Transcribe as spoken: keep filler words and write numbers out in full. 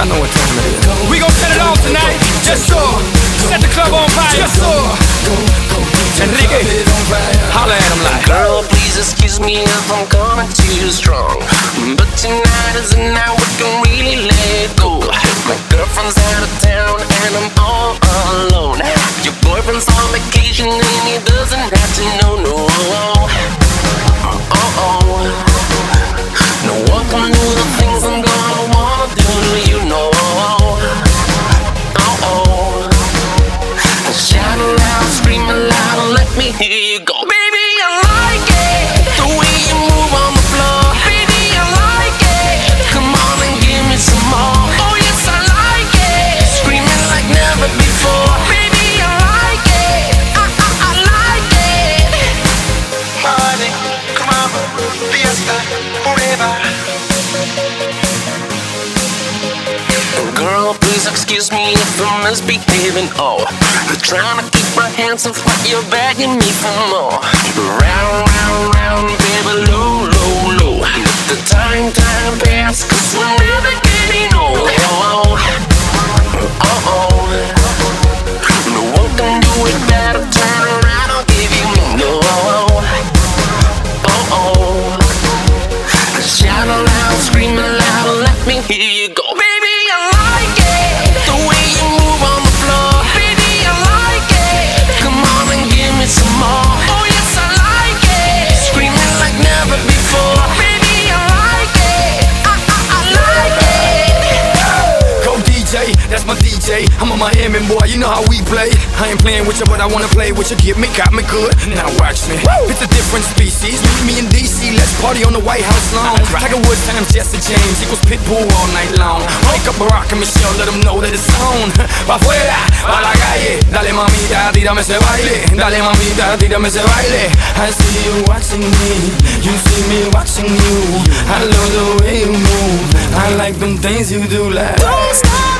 I know what time it is. We gon' set it off tonight. Yes, sir. Set the club on fire. Yes, sir. Enrique, holla at him like. Girl, please excuse me if I'm coming too strong, but tonight is the night we can really let go. My girlfriend's out of town and I'm all alone. Your boyfriend's on vacation and he doesn't have to know, no. Oh-oh. No one can do the things I'm gonna wanna do, you know. Oh-oh. Shout aloud, scream aloud, let me hear you go. Baby, I like it, the way you move on the floor. Baby, I like it, come on and give me some more. Oh yes, I like it, screaming like never before. Baby, I like it, I, I, I like it. Party, come on, fiesta, forever. Girl, please excuse me if I'm misbehaving. Oh, trying to keep my hands off, but you're begging me for more. Round, round, round, baby, low, low, low. Let the time, time pass, cause we're never getting old. Oh, oh, oh. No one can do it better. Turn around, I'll give you more. Oh, oh. Shout aloud, scream aloud, let me hear you go. Baby, I like it, the way you move on the floor. Baby, I like it, come on and give me some more. Oh yes, I like it, screaming like never before. Baby, I like it, I, I, I like it. Go D J, that's my D J. I'm a Miami boy, you know how we play. I ain't playing with you, but I wanna play with you. Get me, got me good, now watch me. Woo! It's a different species, meet me in D C. Let's party on the White House lawn. Tiger Woods times Jesse James equals Pitbull all night long. Wake up Barack and Michelle, let them know that it's on. Pa' afuera, pa' la calle. Dale mamita, tírame ese baile. Dale mamita, tírame ese baile. I see you watching me, you see me watching you. I love the way you move, I like them things you do like. Don't stop.